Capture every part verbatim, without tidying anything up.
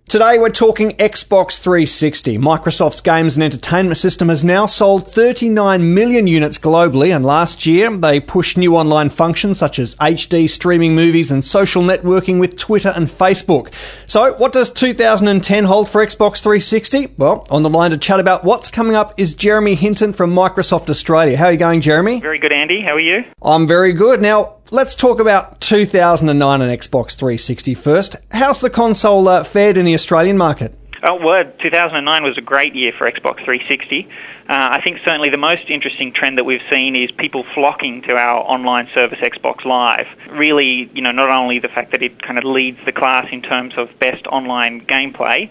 Today we're talking Xbox three sixty. Microsoft's games and entertainment system has now sold thirty-nine million units globally, and last year they pushed new online functions such as H D streaming movies and social networking with Twitter and Facebook. So what does two thousand ten hold for Xbox three sixty? Well, on the line to chat about what's coming up is Jeremy Hinton from Microsoft Australia. How are you going, Jeremy? Very good, Andy. How are you? I'm very good. Now, let's talk about two thousand nine and Xbox three sixty first. How's the console uh, fared in the Australian market? Oh, well, two thousand nine was a great year for Xbox three sixty. Uh, I think certainly the most interesting trend that we've seen is people flocking to our online service, Xbox Live. Really, you know, not only the fact that it kind of leads the class in terms of best online gameplay,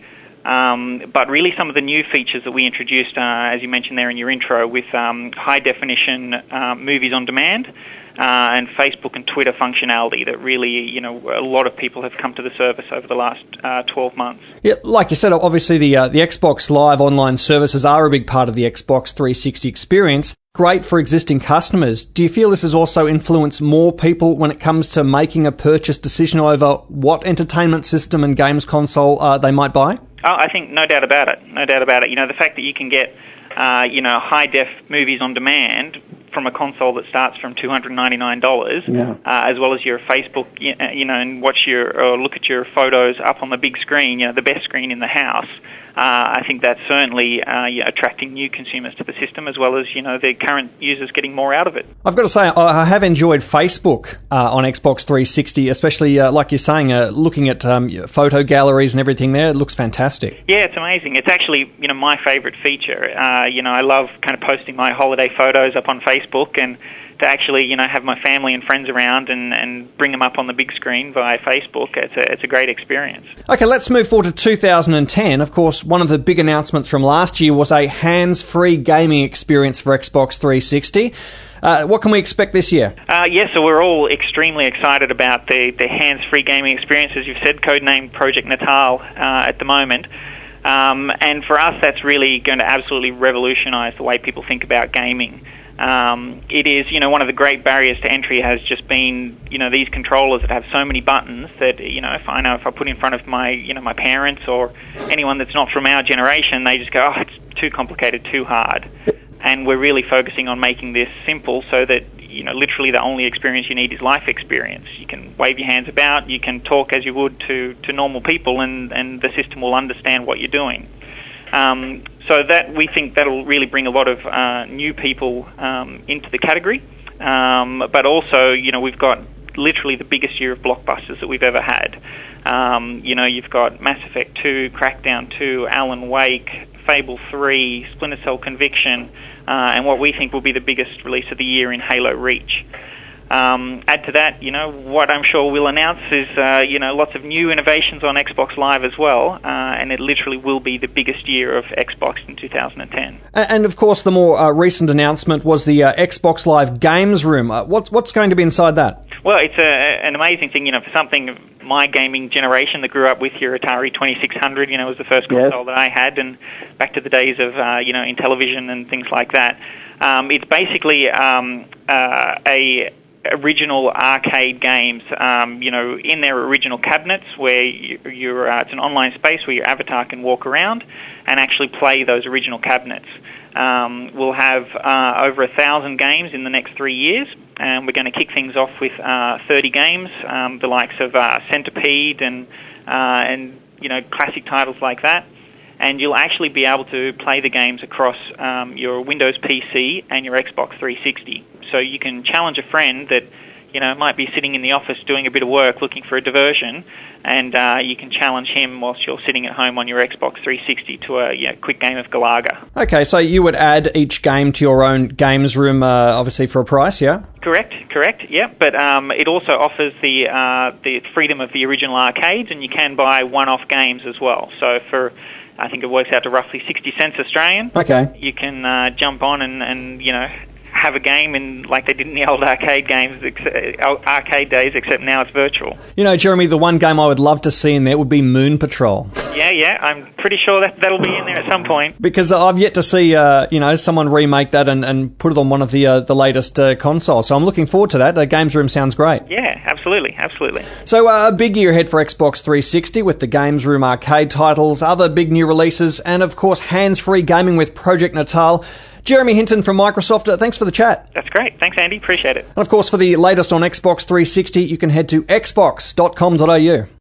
um, but really some of the new features that we introduced, uh, as you mentioned there in your intro, with um, high-definition uh, movies on demand, Uh, and Facebook and Twitter functionality that really, you know, a lot of people have come to the service over the last uh, twelve months. Yeah, like you said, obviously the uh, the Xbox Live online services are a big part of the Xbox three sixty experience. Great for existing customers. Do you feel this has also influenced more people when it comes to making a purchase decision over what entertainment system and games console uh, they might buy? Oh, I think no doubt about it. No doubt about it. You know, the fact that you can get, uh, you know, high-def movies on demand from a console that starts from two hundred ninety-nine dollars, yeah. uh, as well as your Facebook, you know, and watch your or look at your photos up on the big screen, you know, the best screen in the house. Uh, I think that's certainly uh, yeah, attracting new consumers to the system, as well as, you know, the current users getting more out of it. I've got to say, I have enjoyed Facebook uh, on Xbox three sixty, especially, uh, like you're saying, uh, looking at um, photo galleries and everything there. It looks fantastic. Yeah, it's amazing. It's actually, you know, my favourite feature. Uh, you know, I love kind of posting my holiday photos up on Facebook, and to actually, you know, have my family and friends around and, and bring them up on the big screen via Facebook. It's a, it's a great experience. Okay, let's move forward to two thousand ten. Of course, one of the big announcements from last year was a hands-free gaming experience for Xbox three sixty. Uh, what can we expect this year? Uh, yeah, so we're all extremely excited about the, the hands-free gaming experience, as you've said, codenamed Project Natal uh, at the moment. Um, and for us, that's really going to absolutely revolutionise the way people think about gaming. Um, it is, you know, one of the great barriers to entry has just been, you know, these controllers that have so many buttons that, you know, if I know if I put in front of my, you know, my parents or anyone that's not from our generation, they just go, oh, it's too complicated, too hard. And we're really focusing on making this simple so that, you know, literally the only experience you need is life experience. You can wave your hands about, you can talk as you would to, to normal people, and, and the system will understand what you're doing. Um, so that we think that'll really bring a lot of uh, new people um, into the category. Um, but also, you know, we've got literally the biggest year of blockbusters that we've ever had. Um, you know, you've got Mass Effect two, Crackdown two, Alan Wake, Fable three, Splinter Cell Conviction, uh, and what we think will be the biggest release of the year in Halo Reach. Um, add to that, you know, what I'm sure we'll announce is, uh, you know, lots of new innovations on Xbox Live as well, uh, and it literally will be the biggest year of Xbox in two thousand ten. And, of course, the more uh, recent announcement was the uh, Xbox Live Games Room. Uh, what's, what's going to be inside that? Well, it's a, an amazing thing, you know, for something of my gaming generation that grew up with your Atari twenty-six hundred, you know, was the first console yes. that I had, and back to the days of, uh, you know, Intellivision and things like that. Um, it's basically um, uh, a original arcade games, um, you know, in their original cabinets, where you, you're, uh, it's an online space where your avatar can walk around and actually play those original cabinets. Um, we'll have uh, over a thousand games in the next three years, and we're going to kick things off with uh, thirty games, um, the likes of uh, Centipede and uh, and you know, classic titles like that. And you'll actually be able to play the games across um, your Windows P C and your Xbox three sixty. So you can challenge a friend that, you know, might be sitting in the office doing a bit of work looking for a diversion, and uh, you can challenge him whilst you're sitting at home on your Xbox three sixty to a you know, quick game of Galaga. Okay, so you would add each game to your own games room, uh, obviously for a price, yeah? Correct, correct, yeah. But um, it also offers the uh, the freedom of the original arcades, and you can buy one-off games as well. So for, I think it works out to roughly sixty cents Australian. Okay. You can uh, jump on and, and, you know, have a game in like they did in the old arcade games, arcade days, except now it's virtual. You know, Jeremy, the one game I would love to see in there would be Moon Patrol. Yeah, yeah, I'm pretty sure that that'll be in there at some point. Because I've yet to see, uh, you know, someone remake that and, and put it on one of the uh, the latest uh, consoles. So I'm looking forward to that. Uh, Games Room sounds great. Yeah, absolutely, absolutely. So uh, a big year ahead for Xbox three sixty with the Games Room arcade titles, other big new releases, and of course hands-free gaming with Project Natal. Jeremy Hinton from Microsoft, uh, thanks for the chat. That's great. Thanks, Andy. Appreciate it. And of course, for the latest on Xbox three sixty, you can head to xbox dot com dot a u.